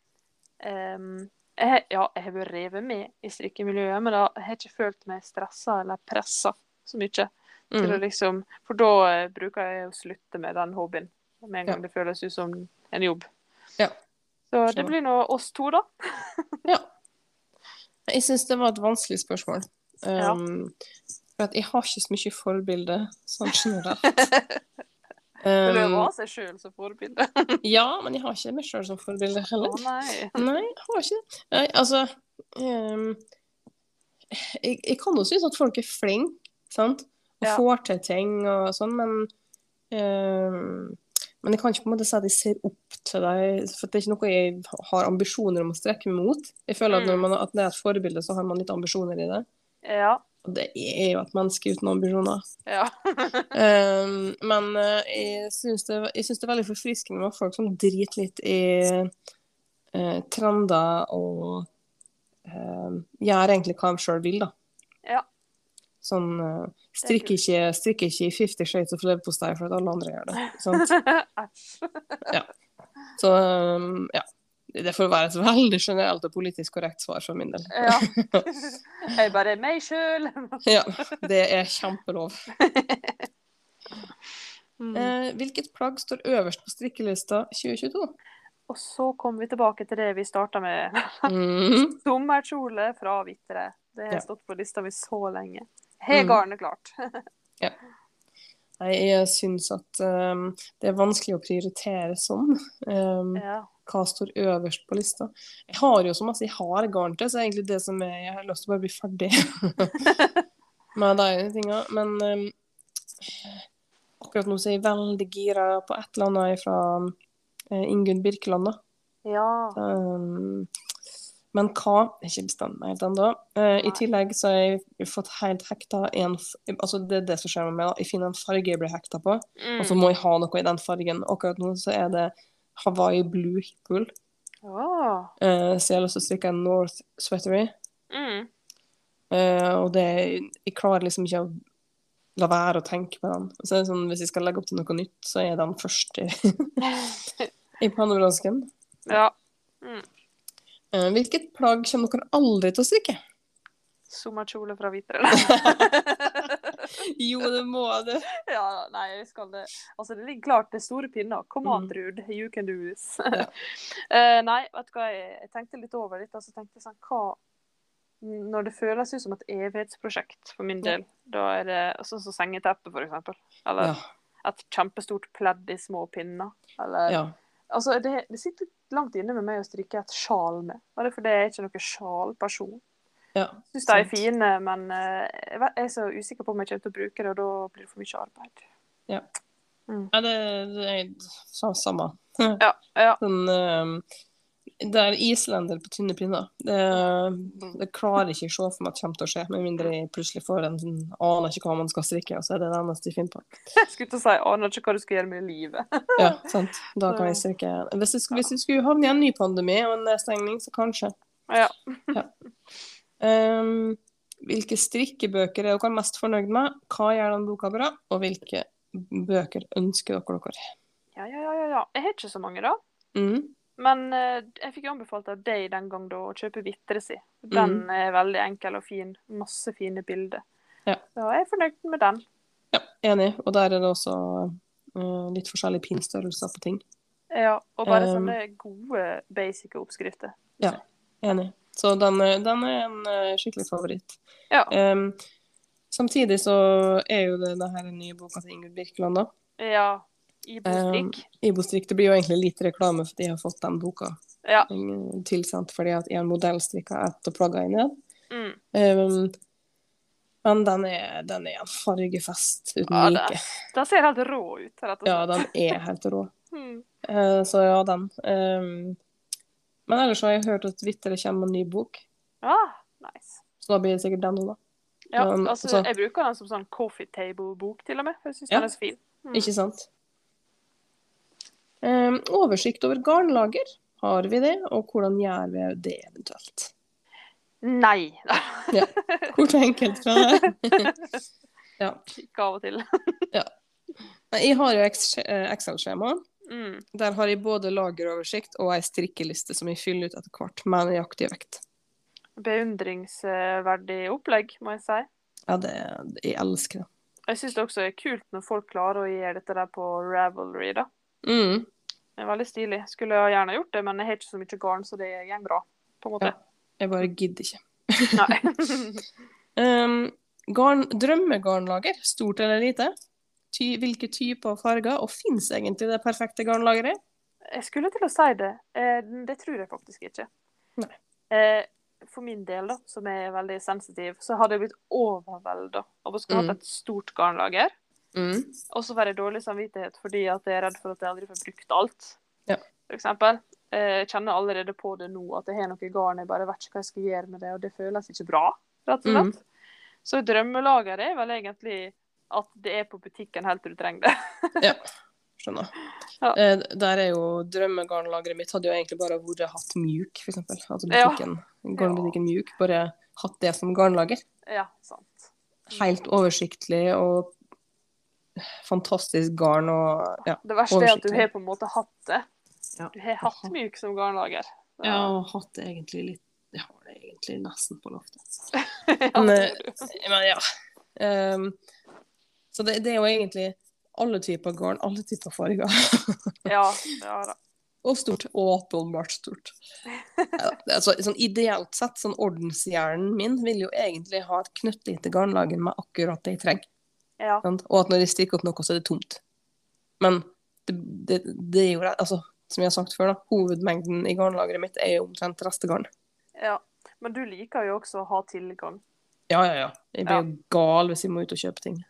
jeg har vært revet med i strikkemiljøet, men da har jeg ikke følt meg stressa eller pressa så mye. Til å liksom, for da bruker jeg å slutte med den hobbyen med en gang det føles ut som en jobb. Ja. Så det blir nå oss to, da. Ja. Jeg synes det var et vanskelig spørsmål. For at jeg har ikke så mye forbilde, sånn generelt. Vil du ha seg selv som forbilde? Ja, men jeg har ikke meg selv som forbilde heller. Nei. Nei, jeg har ikke det. Nei, altså, jeg kan jo synes at folk er flinke, sant? Og får til ting og sånn, men jeg kan ikke på en måte si at jeg ser opp til deg, for det er ikke noe jeg har ambisjoner om å strekke meg mot. Jeg føler at når at det er et forbilde, så har man litt ambisjoner i det. Ja. Og det er jo et menneske uten ambisjoner. Ja. Men jeg synes det er veldig forfriskende med folk som driter litt i trender og gjør egentlig hva de selv vil, da. Ja. Sånn, strikker ikke i 50 Shades of leverpostei for at alle andre gjør det. Sant? Ja. Så, ja. Det får være et veldig generelt og politisk korrekt svar for min del. Ja. Jeg bare er meg selv. Ja, det er kjempelov. Hvilket plagg står øverst på strikkelista 2022? Og så kommer vi tilbake til det vi startet med. Sommerkjole fra Vitre. Det har stått på lista mi så lenge. Helt garnet klart. Ja. Jeg synes at det er vanskelig å prioritere sånn. Hva står øverst på lista? Jeg har jo så masse jeg har garn til, så egentlig det som jeg har lyst til å bare bli ferdig med de tingene. Men akkurat nå så er jeg veldig gira på et eller annet fra Ingunn Birkeland, da. Ja. Men hva? Jeg har ikke bestemt meg helt ennå. I tillegg så har jeg fått helt hekta altså det er det som skjer med meg, da. Jeg finner en farge jeg blir hekta på, og så må jeg ha noe i den fargen. Akkurat nå så er det Hawaii Blue Hippool. Så jeg har lyst til å strikke en North Sweatery. Og jeg klarer liksom ikke å la være å tenke på den. Så det er sånn, hvis jeg skal legge opp til noe nytt, så er den først i pannebrasken. Ja. Hvilket plagg kommer dere aldri til å strikke? Sommerkjole fra Vitre. Jo, det må det. Ja, nei, jeg skal det. Altså, det ligger klart det store pinner. Come on, Rude, you can do this. Ja. Nei, vet du hva, jeg tenkte litt over litt, og så tenkte jeg sånn, når det føles ut som et evighetsprosjekt for min del, da er det sånn som sengeteppe, for eksempel. Eller et kjempestort pledd i små pinner. Eller... Altså, det sitter langt inne med meg å strikke et sjal med. Og det er fordi jeg er ikke noen sjalperson. Ja, jeg synes de er fine, men jeg er så usikker på om jeg kommer til å bruke det, og da blir det for mye arbeid. Ja, det er samme. Ja. Det er islender på tynne pinner. Det klarer ikke å se for meg at det kommer til å skje, med mindre jeg plutselig får aner ikke hva man skal strikke, og så er det det eneste jeg finner på. Jeg skulle til å si, aner ikke hva du skal gjøre med livet. Ja, sant. Da kan jeg strikke. Hvis jeg skulle havne i en ny pandemi og en nedstengning, så kanskje. Ja. Hvilke strikkebøker er dere mest fornøyd med? Hva gjør den boka bra? Og hvilke bøker ønsker dere? Ja. Jeg har ikke så mange, da. Men jeg fikk jo anbefalt av deg den gang da å kjøpe Vitre si. Den er veldig enkel og fin. Masse fine bilder. Ja. Så jeg er fornøyd med den. Ja, enig. Og der er det også litt forskjellige pinstørrelser på ting. Ja, og bare sånne gode, basic oppskrifter. Ja, enig. Så den er en skikkelig favoritt. Ja. Samtidig så er jo det her nye boka til Ingunn Birkeland da. Ja. Ibostrikk. Ibostrikk, det blir jo egentlig litt reklame for at jeg har fått den boka tilsendt, fordi at jeg modellstrikket et og plagget inn i den. Men den er en fargefest uten Ja, like. den ser helt rå ut, rett og slett. Ja, den er helt rå. Så ja, den. Men ellers har jeg hørt at Vittere kommer med en ny bok. Nice. Så da blir det sikkert den også, da. Ja, Men, altså, jeg bruker den som sånn coffee table-bok til og med. Jeg synes den er så fin. Ikke sant? Oversikt over garnlager. Har vi det, og hvordan gjør vi det eventuelt? Nei. Ja, kort og enkelt fra det. Ja. Ikke av og til. Ja. Jeg har jo Excel-skjema. Der har jeg både lageroversikt og en strikkeliste som jeg fyller ut etter hvert med nøyaktig vekt. Beundringsverdig opplegg, må jeg si. Ja, jeg elsker det. Jeg synes det også er kult når folk klarer å gjøre dette der på Ravelry, da. Det er veldig stilig. Skulle jeg gjerne gjort det, men jeg har ikke så mye garn, så det går bra, på en måte. Ja, jeg bare gidder ikke. Nei. Drømmegarnlager, stort eller lite? Hvilke typer farger, og finnes egentlig det perfekte garnlageret? Jeg skulle til å si det. Det tror jeg faktisk ikke. Nei. For min del, da, som er veldig sensitiv, så hadde jeg blitt overveldet av å skulle hatt et stort garnlager. Og så var det dårlig samvittighet fordi at jeg er redd for at jeg aldri får brukt alt. Ja. For eksempel. Jeg kjenner allerede på det nå at jeg har noe garn, jeg bare vet ikke hva jeg skal gjøre med det, og det føles ikke bra, rett og slett. Så drømmelageret er vel egentlig at det er på butikken helt til du trenger det. Ja, skjønner. Ja. Der er jo drømmegarnlageret mitt hadde jo egentlig bare vært hatt mjuk, for eksempel. Altså garnbutikken mjuk, bare hatt det som garnlager. Ja, sant. Helt oversiktlig og fantastisk garn og ja, det verste er at du har på en måte hatt det. Ja. Du har hatt mjuk som garnlager. Ja, og hatt det egentlig litt. Jeg har det egentlig nesten på loftet. Men ja. Så det er jo egentlig alle typer garn, alle typer farger. Ja da. Og stort. Åpenbart stort. Altså, sånn ideelt sett, sånn ordenshjernen min vil jo egentlig ha et knøttlite garnlager med akkurat det jeg trenger. Ja. Og at når jeg strikker opp noe, så er det tomt. Men det er jo, altså, som jeg har sagt før da, hovedmengden i garnlageret mitt er jo omtrent restegarn. Ja, men du liker jo også å ha tilgang. Ja. Jeg blir jo gal hvis jeg må ut og kjøpe ting.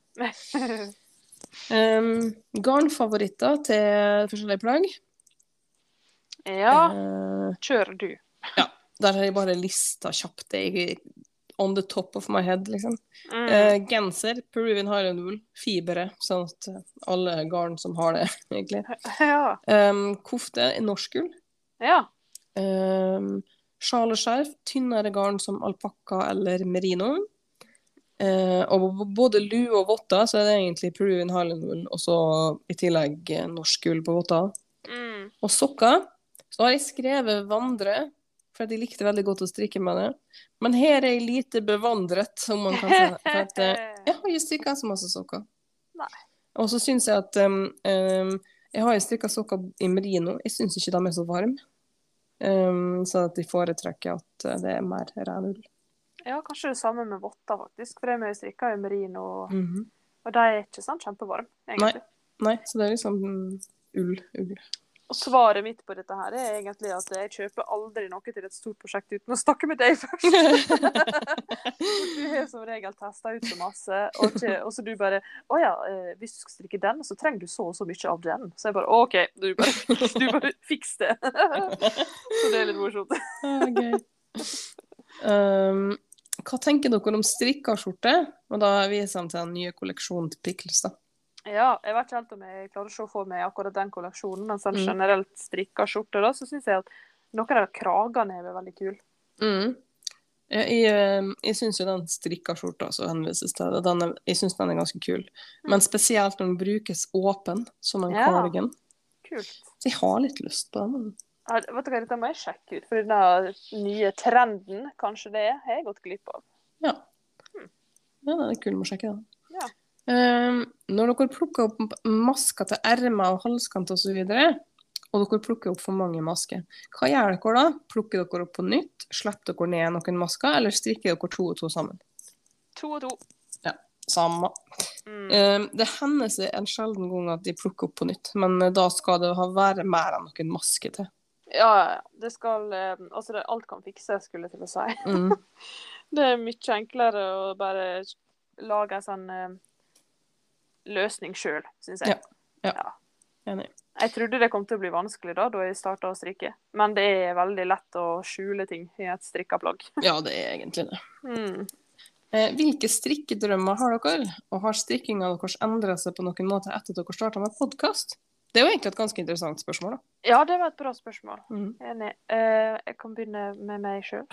Garnfavoritter til forskjellige plagg. Ja, kjør du. Ja, der har jeg bare lista kjapt det on the top of my head, liksom. Genser, Peruvian Highland wool, fibre, sånn at alle garn som har det, egentlig. Ja. Kofte, norsk ull. Ja. Sjal og skjerf, tynnere garn som alpakka eller merino. Og både lue og votter, så er det egentlig Peruvian Highland wool, og så i tillegg norsk ull på votter. Og sokker, så har jeg skrevet vandre, for jeg likte veldig godt å strikke med det. Men her er jeg lite bevandret, som man kan si. For at jeg har jo strikket så masse sokker. Nei. Og så synes jeg at jeg har jo strikket sokker i merino. Jeg synes ikke de er så varme. Så at jeg foretrekker at det er mer ren ull. Ja, kanskje det samme med votter, faktisk. For jeg strikker i merino, og de er ikke sånn kjempevarme, egentlig. Nei, så det er liksom ull. Og svaret mitt på dette her er egentlig at jeg kjøper aldri noe til et stort prosjekt uten å snakke med deg først. Du har som regel testet ut så masse, og så du bare, hvis du skal strikke den, så trenger du så og så mye av den. Så jeg bare, ok, du bare fiks det. Så det er litt morsomt. Gøy. Hva tenker dere om strikkerskjorte? Og da viser han til den nye kolleksjonen til Pickles, da. Ja, jeg vet ikke helt om jeg klarer å se for meg akkurat den kolleksjonen, men sånn generelt strikket skjorte da, så synes jeg at noen av de kragene er veldig kul. Jeg synes jo den strikket skjorta så henvises til det, jeg synes den er ganske kul. Men spesielt når den brukes åpen, som en cardigan. Kult. Så jeg har litt lyst på den. Ja, vet du hva, dette må jeg sjekke ut, for den nye trenden, kanskje det har jeg gått glipp av. Ja, den er kul, må sjekke den. Ja. Når dere plukker opp masker til ermer og halskant og så videre, og dere plukker opp for mange masker, hva gjør dere da? Plukker dere opp på nytt? Slipper dere ned noen masker, eller strikker dere 2 og 2 sammen? 2 og 2. Ja, samme. Det hender seg en sjelden gang at de plukker opp på nytt, men da skal det være mer enn noen masker til. Ja, det skal, alt kan fikse, skulle jeg til å si. Det er mye enklere å bare lage en sånn løsning selv, synes jeg. Ja. Enig. Jeg trodde det kom til å bli vanskelig da jeg startet å strikke. Men det er veldig lett å skjule ting i et strikkeplagg. Ja, det er egentlig det. Hvilke strikkedrømmer har dere? Og har strikkinga deres endret seg på noen måte etter at dere startet med podcast? Det er jo egentlig et ganske interessant spørsmål da. Ja, det var et bra spørsmål. Enig. Jeg kan begynne med meg selv.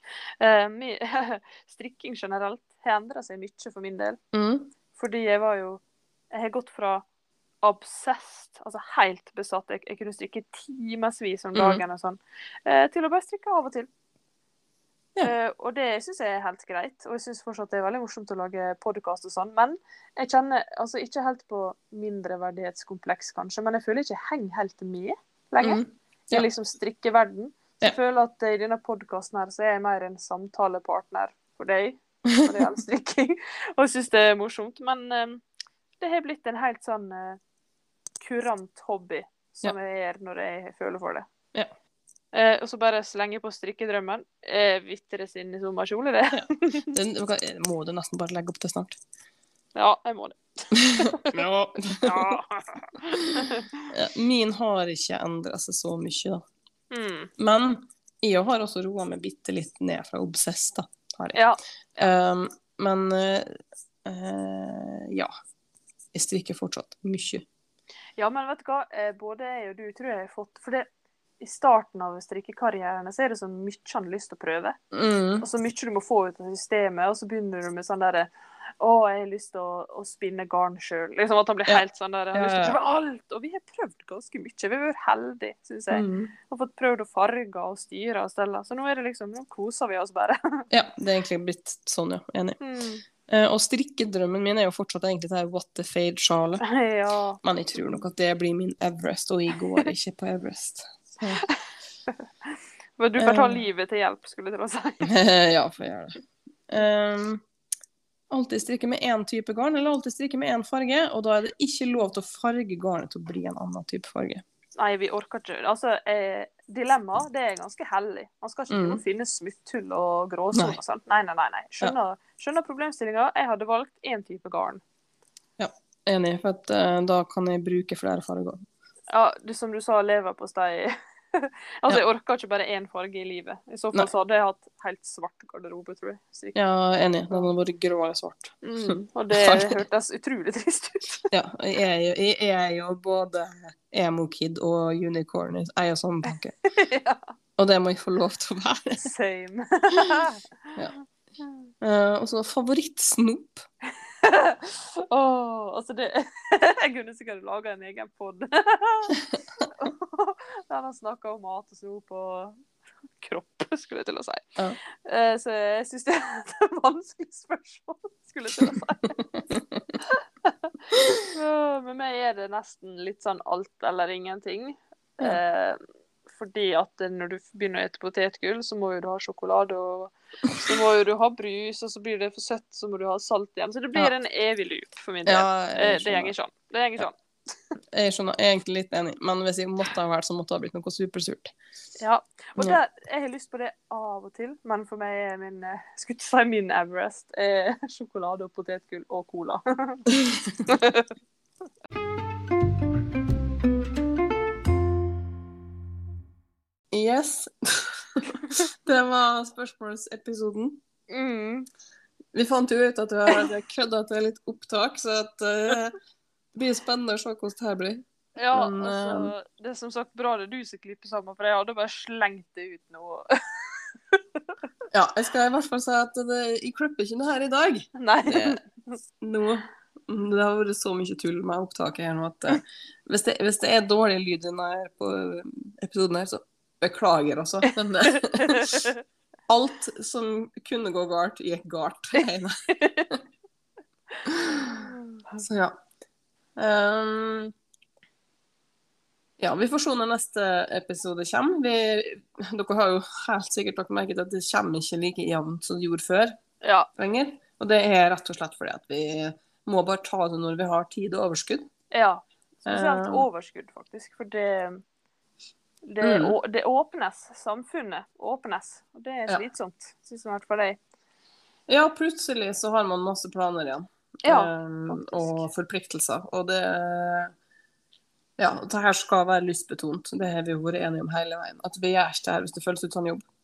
Strikking generelt har endret seg mye for min del. Fordi jeg har gått fra obsessed, altså helt besatt. Jeg kunne strikke timesvis om dagen og sånn, til å bare strikke av og til. Og det synes jeg er helt greit, og jeg synes fortsatt det er veldig morsomt å lage podcast og sånn, men jeg kjenner altså ikke helt på mindreverdighetskompleks kanskje, men jeg føler ikke jeg henger helt med lenger. Det er liksom strikkeverden. Så jeg føler at i denne podcasten her så er jeg mer en samtalepartner for deg, når det gjelder strikking, og jeg synes det er morsomt, men det har blitt en helt sånn kurant hobby som jeg gjør når jeg føler for det. Og så bare slenge på strikkedrømmen. Vittere sin sommerkjole, det. Den må du nesten bare legge opp til snart. Ja, jeg må det. Min har ikke endret seg så mye da. Men jeg har også roet meg bitte litt ned fra obsess da, har jeg. Men jeg strikker fortsatt mye. Ja, men vet du hva? Både jeg og du tror jeg har fått, for det i starten av strikkekarrieren så er det så mye han har lyst til å prøve. Og så mye du må få ut av systemet, og så begynner du med sånn der, jeg har lyst til å spinne garn selv. Liksom at han blir helt sånn der, jeg har lyst til å prøve alt. Og vi har prøvd ganske mye. Vi har vært heldige, synes jeg. Vi har fått prøvd å farge og styre og stelle. Så nå er det liksom, nå koser vi oss bare. Ja, det er egentlig blitt sånn, ja. Enig. Og strikkedrømmen min er jo fortsatt egentlig det her What the Fade-sjalet. Men jeg tror nok at det blir min Everest, og jeg går ikke på Everest. Men du får ta livet til hjelp, skulle jeg til å si. Ja, for jeg gjør det. Alltid strikke med en type garn, eller alltid strikke med en farge, og da er det ikke lov til å farge garnet til å bli en annen type farge. Nei, vi orker ikke. Altså, dilemma, det er ganske heldig. Man skal ikke finne smutthull og gråsoner og sånt. Nei. Skjønner problemstillinger. Jeg hadde valgt en type garn. Ja, enig, for at da kan jeg bruke flere farger. Ja, som du sa, lever på steg. Altså, jeg orker ikke bare en farge i livet. I så fall så hadde jeg hatt helt svart garderobe, tror jeg. Ja, enig. Den hadde vært grå eller svart. Og det hørtes utrolig trist ut. Ja, jeg er jo både emo-kid og unicorn. Jeg er jo sånn tanke. Og det må jeg få lov til å være. Same. Og så favorittsnop. Altså det jeg kunne sikkert lage en egen podd der han snakker om mat og snop og kropp, skulle jeg til å si. Så jeg synes det er et vanskelig spørsmål, skulle jeg til å si. Med meg er det nesten litt sånn alt eller ingenting. Fordi at når du begynner å ete potetgull, så må jo du ha sjokolade, og så må jo du ha brus, og så blir det for søtt, så må du ha salt igjen. Så det blir en evig loop for min del. Det gjenger ikke sånn. Jeg skjønner, jeg er egentlig litt enig, men hvis jeg måtte ha vært, så måtte det ha blitt noe supersurt. Ja, og jeg har lyst på det av og til, men for meg er min Everest sjokolade og potetgull og cola. Yes. Det var spørsmålsepisoden. Vi fant jo ut at du hadde krøddet til litt opptak, så at det blir spennende å se hvordan det her blir. Ja, men, altså, det er som sagt bra det du som klipper sammen, for jeg hadde bare slengt det ut nå. Ja, jeg skal i hvert fall si at jeg klipper ikke det her i dag. Nei. Det har vært så mye tull med opptaket her nå, at hvis det er dårlig lyd på episoden her, så beklager også, men alt som kunne gå galt, gikk galt. Så ja. Ja, vi får se når neste episode kommer. Dere har jo helt sikkert lagt merke til at det kommer ikke like jevnt som det gjorde før. Lenger. Og det er rett og slett fordi at vi må bare ta det når vi har tid og overskudd. Ja, spesielt overskudd faktisk, for det åpnes, samfunnet åpnes, og det er slitsomt, synes jeg i hvert fall deg. Ja, plutselig så har man masse planer igjen. Ja, og forpliktelser. Og det her skal være lystbetont. Det har vi jo vært enige om hele veien. At vi gjør det her hvis det føles ut som jobb.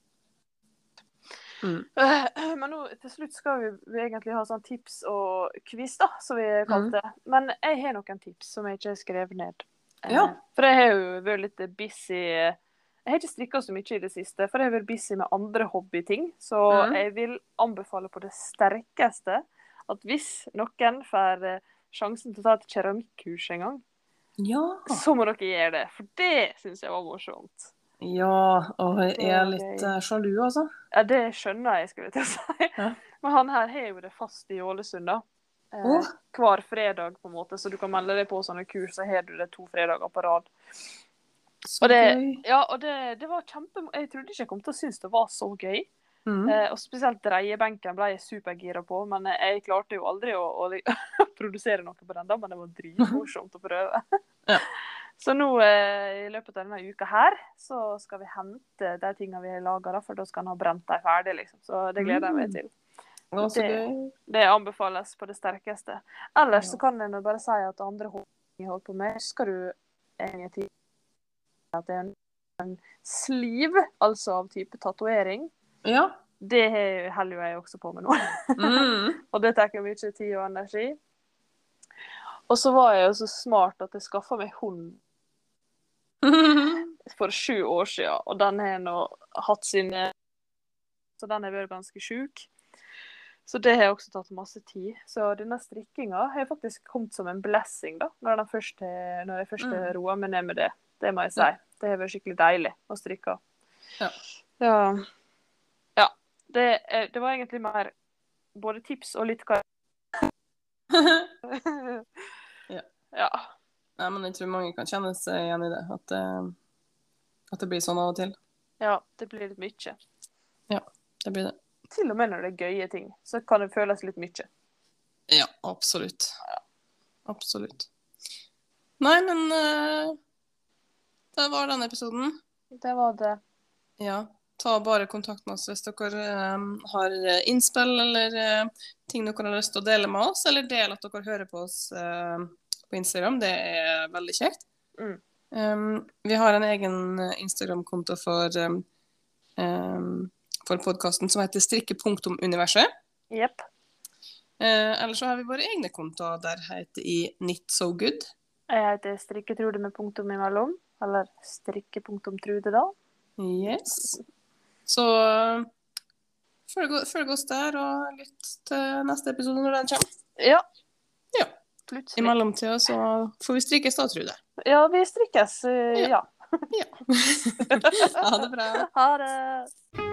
Men nå til slutt skal vi egentlig ha sånn tips og quiz, da, som vi kalte det. Men jeg har noen tips som jeg ikke har skrevet ned. Ja. For jeg har jo vært litt busy. Jeg har ikke strikket så mye i det siste, for jeg har vært busy med andre hobbyting. Så jeg vil anbefale på det sterkeste at hvis noen får sjansen til å ta et keramikkurs en gang, så må dere gjøre det. For det synes jeg var morsomt. Ja, og jeg er litt sjalu, altså. Ja, det skjønner jeg, skulle jeg til å si. Ja. Men han her har jo det fast i Ålesund, da. Hver fredag, på en måte, så du kan melde deg på sånne kurs, så har du det 2 fredager på rad. Så gøy. Ja, og det var jeg trodde ikke jeg kom til å synes det var så gøy. Og spesielt dreiebenken ble jeg supergira på, men jeg klarte jo aldri å produsere noe på den, da, men det var dritmorsomt å prøve. Ja. Så nå i løpet av denne uka her, så skal vi hente de tingene vi har laget, for da skal han ha brent dem ferdig, liksom. Så det gleder jeg meg til. Det anbefales på det sterkeste. Ellers så kan jeg nå bare si at andre hobby jeg holder på med, skal du egentlig at det er en sleeve, altså av type tatovering. Ja. Det holder jo jeg også på med nå. Og det tar mye tid og energi. Og så var jeg jo så smart at jeg skaffet meg hund for 7 år siden, og den har nå hatt sine, så den har vært ganske syk. Så det har også tatt masse tid. Så denne strikkinga har faktisk kommet som en blessing da, når jeg først roer meg ned med det. Det må jeg si. Det har vært skikkelig deilig å strikke. Ja. Det var egentlig mer både tips og litt hva. Ja. Nei, men jeg tror mange kan kjenne seg igjen i det, at det blir sånn av og til. Ja, det blir litt mye. Ja, det blir det. Til og med når det er gøye ting, så kan det føles litt mye. Ja, absolutt. Absolutt. Nei, men det var denne episoden. Det var det. Ja, ta bare kontakt med oss hvis dere har innspill eller ting dere har lyst til å dele med oss, eller del at dere hører på oss på Instagram. Det er veldig kjekt. Vi har en egen Instagram-konto for podcasten som heter strikke.universet. Jepp. Eller så har vi våre egne kontoer der heter i Knit So Good. Jeg heter strikketrude med punktum imellom, eller strikke.trude da. Yes. Så følg oss der og lytt til neste episode når den kommer. Ja. Plutselig. I mellomtida så får vi strikkes da, Trude. Ja, vi strikkes, ja. Ha det bra. Ha det.